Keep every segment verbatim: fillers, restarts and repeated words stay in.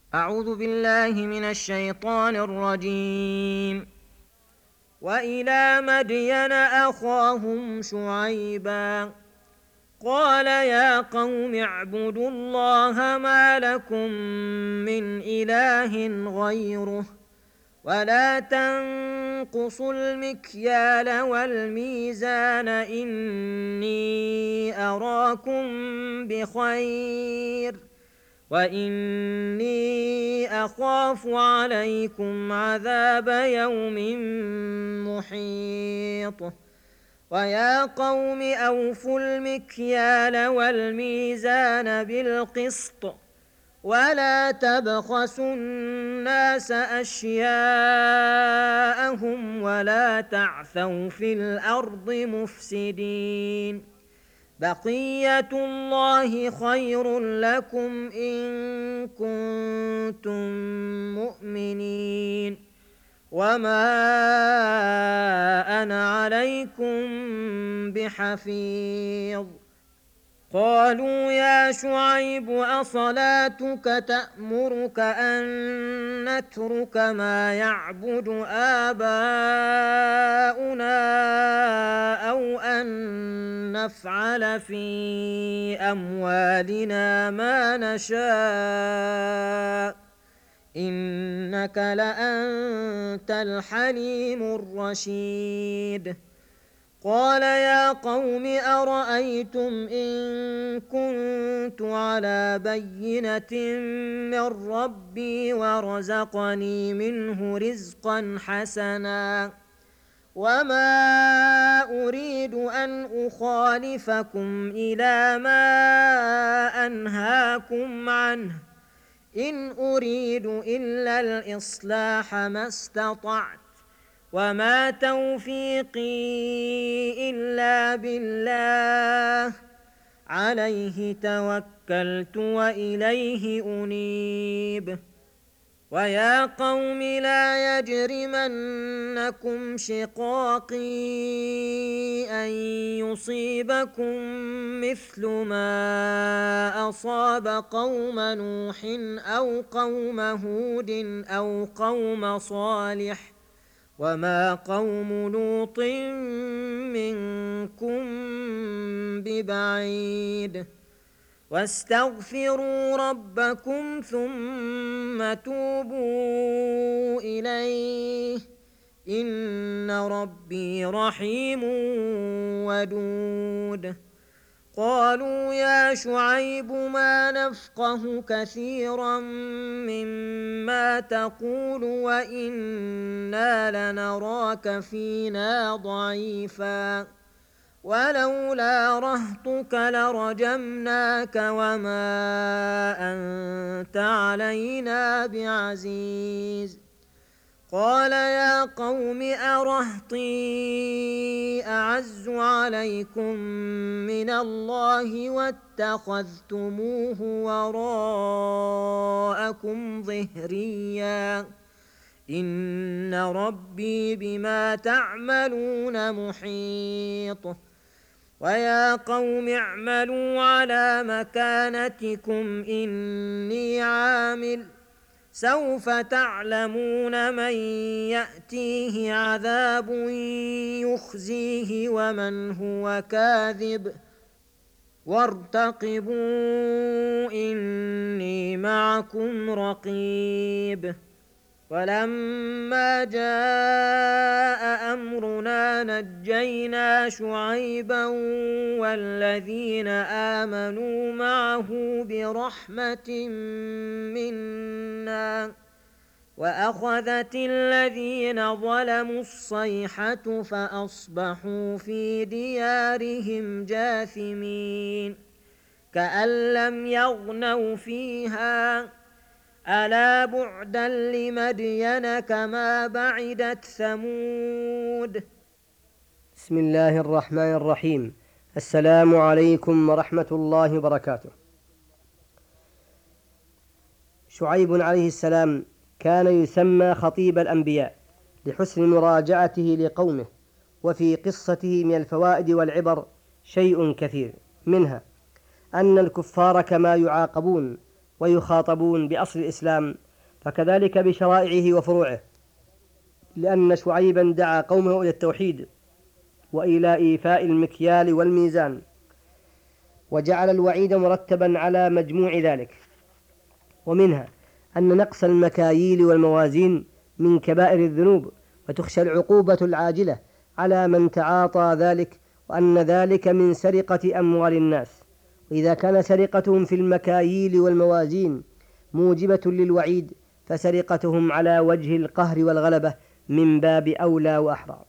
أعوذ بالله من الشيطان الرجيم. وإلى مدين أخاهم شعيبا قال يا قوم اعبدوا الله ما لكم من إله غيره ولا تنقصوا المكيال والميزان إني أراكم بخير وإني أخاف عليكم عذاب يوم محيط. ويا قوم أوفوا المكيال والميزان بالقسط ولا تبخسوا الناس أشياءهم ولا تعثوا في الأرض مفسدين. بقية الله خير لكم إن كنتم مؤمنين وما أنا عليكم بحفيظ. قالوا يا شعيب أصلاتك تأمرك أن نترك ما يعبد آباؤنا أو أن نفعل في أموالنا ما نشاء إنك لأنت الحليم الرشيد. قال يا قوم أرأيتم إن كنت على بينة من ربي ورزقني منه رزقا حسنا وما أريد أن أخالفكم إلى ما أنهاكم عنه إن أريد إلا الإصلاح ما استطعت وما توفيقي إلا بالله عليه توكلت وإليه أنيب. ويا قوم لا يجرمنكم شقاقي أن يصيبكم مثل ما أصاب قوم نوح أو قوم هود أو قوم صالح وما قوم لوط منكم ببعيد. واستغفروا ربكم ثم توبوا إليه إن ربي رحيم ودود. قالوا يا شعيب ما نفقه كثيرا مما تقول وإنا لنراك فينا ضعيفا ولولا رهطك لرجمناك وما أنت علينا بعزيز. قال يا قوم أرهطي أعز عليكم من الله واتخذتموه وراءكم ظهريا إن ربي بما تعملون محيط. ويا قوم اعملوا على مكانتكم إني عامل سوف تعلمون من يأتيه عذاب يخزيه ومن هو كاذب وارتقبوا إني معكم رقيب. ولما جاء أمرنا نجينا شعيبا والذين آمنوا معه برحمة منا وأخذت الذين ظلموا الصيحة فأصبحوا في ديارهم جاثمين كأن لم يغنوا فيها ألا بعدا لمدين كما بعدت ثمود. بسم الله الرحمن الرحيم. السلام عليكم ورحمة الله وبركاته. شعيب عليه السلام كان يسمى خطيب الأنبياء لحسن مراجعته لقومه، وفي قصته من الفوائد والعبر شيء كثير، منها أن الكفار كما يعاقبون ويخاطبون بأصل الإسلام، فكذلك بشرائعه وفروعه، لأن شعيبا دعا قومه إلى التوحيد وإلى إيفاء المكيال والميزان، وجعل الوعيد مرتبا على مجموع ذلك. ومنها أن نقص المكاييل والموازين من كبائر الذنوب، وتخشى العقوبة العاجلة على من تعاطى ذلك، وأن ذلك من سرقة أموال الناس. وإذا كان سرقتهم في المكاييل والموازين موجبة للوعيد، فسرقتهم على وجه القهر والغلبة من باب أولى وأحرى.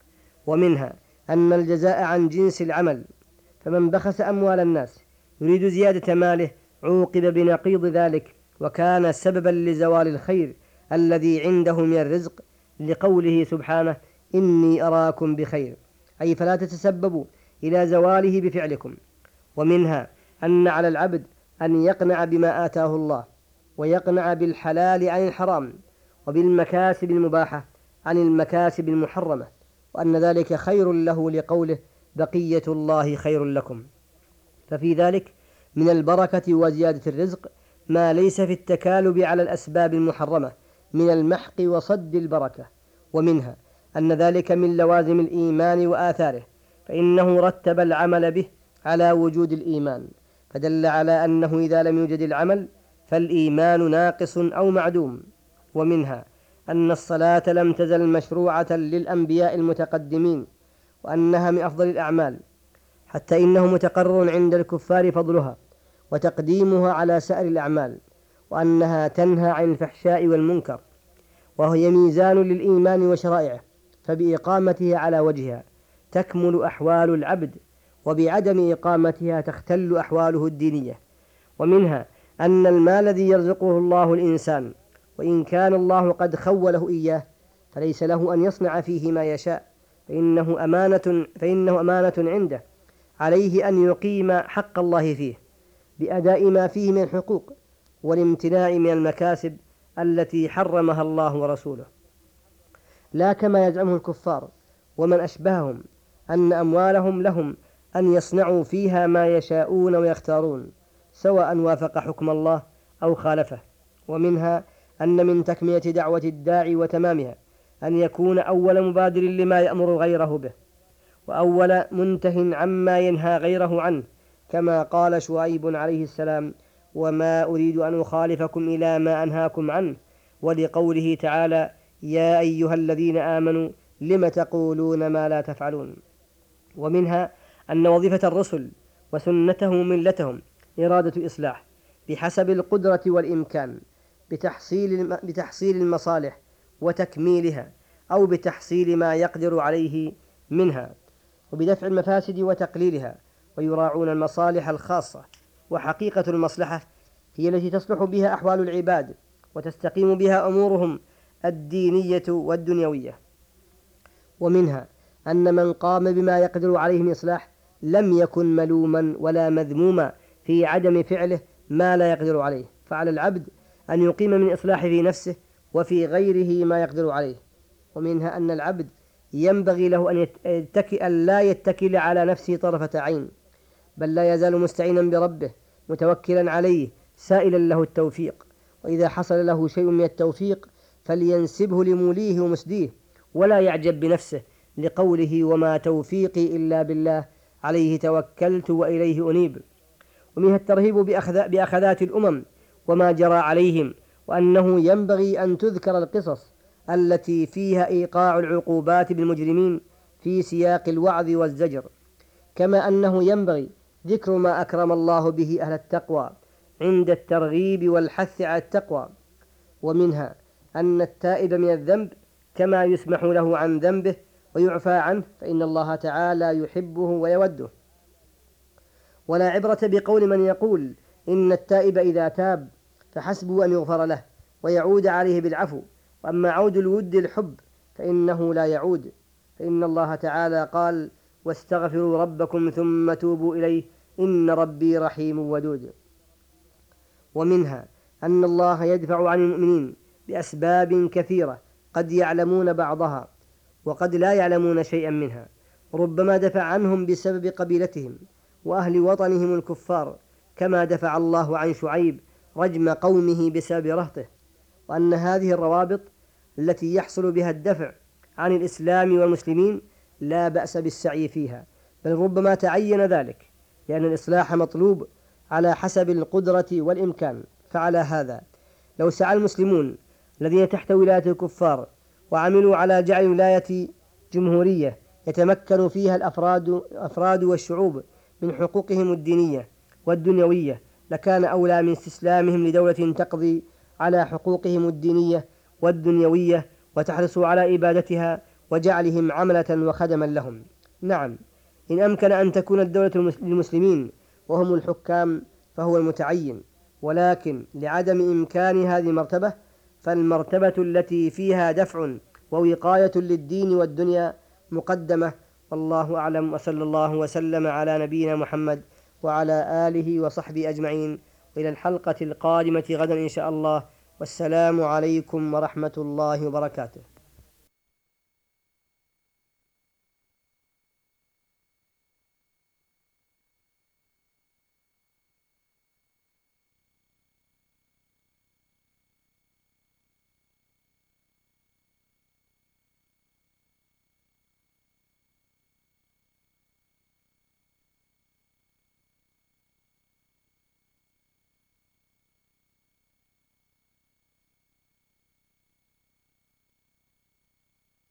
ومنها أن الجزاء عن جنس العمل، فمن بخس أموال الناس يريد زيادة ماله عوقب بنقيض ذلك، وكان سببا لزوال الخير الذي عنده من الرزق، لقوله سبحانه: إني أراكم بخير، أي فلا تتسببوا إلى زواله بفعلكم. ومنها أن على العبد أن يقنع بما آتاه الله، ويقنع بالحلال عن الحرام، وبالمكاسب المباحة عن المكاسب المحرمة، وأن ذلك خير له، لقوله: بقية الله خير لكم. ففي ذلك من البركة وزيادة الرزق ما ليس في التكالب على الأسباب المحرمة من المحق وصد البركة. ومنها أن ذلك من لوازم الإيمان وآثاره، فإنه رتب العمل به على وجود الإيمان، فدل على أنه إذا لم يوجد العمل فالإيمان ناقص أو معدوم. ومنها أن الصلاة لم تزل مشروعة للأنبياء المتقدمين، وأنها من أفضل الأعمال، حتى إنه متقرر عند الكفار فضلها وتقديمها على سائر الأعمال، وأنها تنهى عن الفحشاء والمنكر، وهي ميزان للإيمان وشرائعه، فبإقامتها على وجهها تكمل أحوال العبد، وبعدم إقامتها تختل أحواله الدينية. ومنها أن المال الذي يرزقه الله الإنسان، وإن كان الله قد خوله إياه، فليس له أن يصنع فيه ما يشاء، فإنه أمانة, فإنه أمانة عنده، عليه أن يقيم حق الله فيه بأداء ما فيه من الحقوق، والامتناع من المكاسب التي حرمها الله ورسوله، لا كما يزعمه الكفار ومن أشبههم أن أموالهم لهم أن يصنعوا فيها ما يشاءون ويختارون، سواء وافق حكم الله أو خالفه. ومنها أن من تكمية دعوة الداعي وتمامها أن يكون أول مبادر لما يأمر غيره به، وأول منته عما ينهى غيره عنه، كما قال شعيب عليه السلام: وما أريد أن أخالفكم إلى ما أنهاكم عنه، ولقوله تعالى: يا أيها الذين آمنوا لم تقولون ما لا تفعلون. ومنها أن وظيفة الرسل وسنتهم ملتهم إرادة إصلاح بحسب القدرة والإمكان، بتحصيل بتحصيل المصالح وتكميلها، أو بتحصيل ما يقدر عليه منها، وبدفع المفاسد وتقليلها، ويراعون المصالح الخاصة. وحقيقة المصلحة هي التي تصلح بها أحوال العباد، وتستقيم بها أمورهم الدينية والدنيوية. ومنها أن من قام بما يقدر عليه من إصلاح لم يكن ملوما ولا مذموما في عدم فعله ما لا يقدر عليه، فعلى العبد أن يقيم من إصلاح في نفسه وفي غيره ما يقدر عليه. ومنها أن العبد ينبغي له أن يتكئ لا يتكل على نفسه طرفة عين، بل لا يزال مستعينا بربه متوكلا عليه سائلا له التوفيق، وإذا حصل له شيء من التوفيق فلينسبه لموليه ومسديه، ولا يعجب بنفسه، لقوله: وما توفيقي إلا بالله عليه توكلت وإليه أنيب. ومنها الترهيب بأخذات الأمم وما جرى عليهم، وأنه ينبغي أن تذكر القصص التي فيها إيقاع العقوبات بالمجرمين في سياق الوعظ والزجر، كما أنه ينبغي ذكر ما أكرم الله به أهل التقوى عند الترغيب والحث على التقوى. ومنها أن التائب من الذنب كما يسمح له عن ذنبه ويعفى عنه، فإن الله تعالى يحبه ويوده. ولا عبرة بقول من يقول إن التائب إذا تاب فحسبه أن يغفر له ويعود عليه بالعفو، وأما عود الود الحب فإنه لا يعود، فإن الله تعالى قال: واستغفروا ربكم ثم توبوا إليه إن ربي رحيم ودود. ومنها أن الله يدفع عن المؤمنين بأسباب كثيرة قد يعلمون بعضها وقد لا يعلمون شيئا منها، ربما دفع عنهم بسبب قبيلتهم وأهل وطنهم الكفار، كما دفع الله عن شعيب رجم قومه بسبب رهطه، وأن هذه الروابط التي يحصل بها الدفع عن الإسلام والمسلمين لا بأس بالسعي فيها، بل ربما تعين ذلك، لأن الإصلاح مطلوب على حسب القدرة والإمكان. فعلى هذا لو سعى المسلمون الذين تحت ولاية الكفار وعملوا على جعل ولاية جمهورية يتمكن فيها الأفراد الأفراد والشعوب من حقوقهم الدينية والدنيوية، لكان أولى من استسلامهم لدولة تقضي على حقوقهم الدينية والدنيوية وتحرص على إبادتها وجعلهم عملة وخدما لهم. نعم، إن أمكن أن تكون الدولة للمسلمين وهم الحكام فهو المتعين، ولكن لعدم إمكان هذه المرتبة فالمرتبة التي فيها دفع ووقاية للدين والدنيا مقدمة. والله أعلم، وصلى الله وسلم على نبينا محمد وعلى آله وصحبه أجمعين، وإلى الحلقة القادمة غدا إن شاء الله، والسلام عليكم ورحمة الله وبركاته.